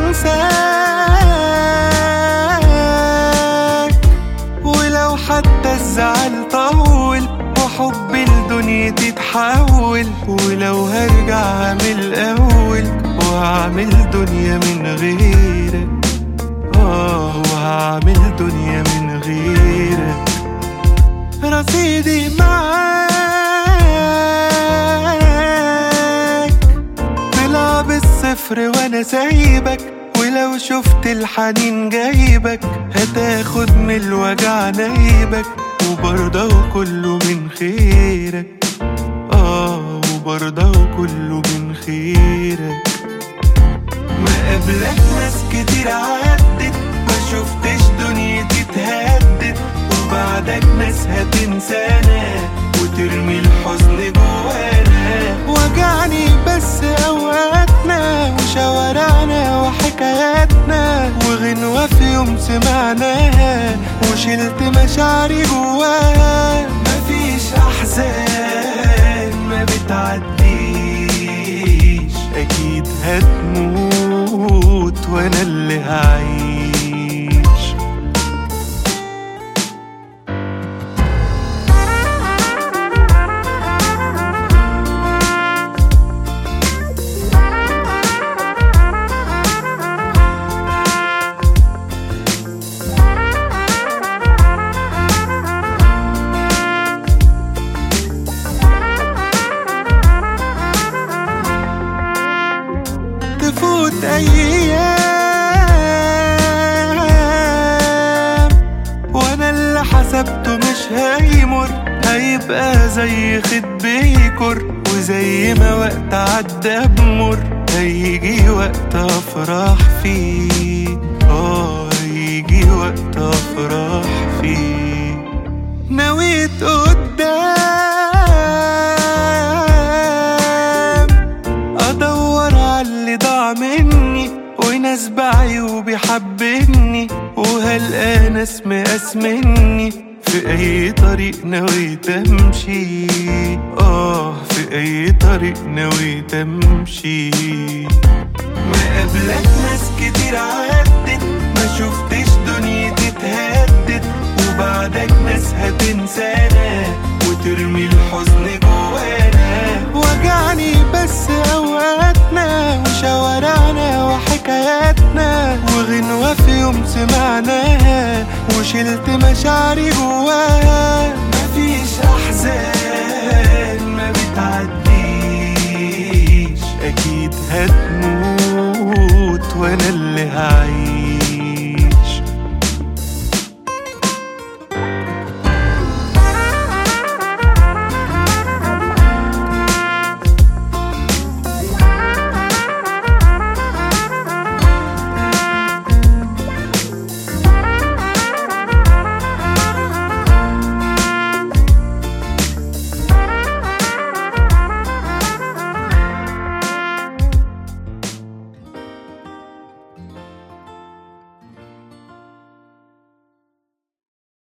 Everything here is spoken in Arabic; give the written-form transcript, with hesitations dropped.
انساك، ولو حتى الزعل طول وحب الدنيا تتحول، ولو هرجع من الأول وهعمل دنيا من غيرك، وهعمل دنيا من غيرك. رصيدي معاك طلع بالصفر وانا سايبك، ولو شفت الحنين جايبك هتاخد من الوجع نايبك، وبرضه كله من خيرك، وبرضه كله من خيرك. ما قبلك ناس كتير عدت، ما شفتش دنيا تتهدد، وبعدك ناس هتنسانا وترمي الحزن جوانا. وجعني بس اوقاتنا وشوارعنا وحكاياتنا، وغنوة في يوم سمعناها وشلت مشاعري جواها. مفيش احزان ما بتعديش، اكيد هتموت وانا اللي هعيش. تفوت أيام وأنا اللي حسبته مش هيمر، هيبقى زي خد بيكر، وزي ما وقت عدى بمر هيجي وقت أفرح فيه، هيجي وقت أفرح فيه. نويت قدام اللي ضاع مني، وناس بعيوبي حبني، وهلقى ناس مقاس مني. في اي طريق نويت امشي، في اي طريق نويت امشي. ما قبلك ناس كتير عدت، ما شفتش دنيا تتهدد، وبعدك ناس هتنسانا وترمي الحزن جوانا. وجعني بس اوقاتنا وشوارعنا وحكاياتنا، وغنوة في يوم سمعناها وشلت مشاعري جواها. مفيش احزان ما بتعديش، اكيد هتموت وانا اللي هعيش.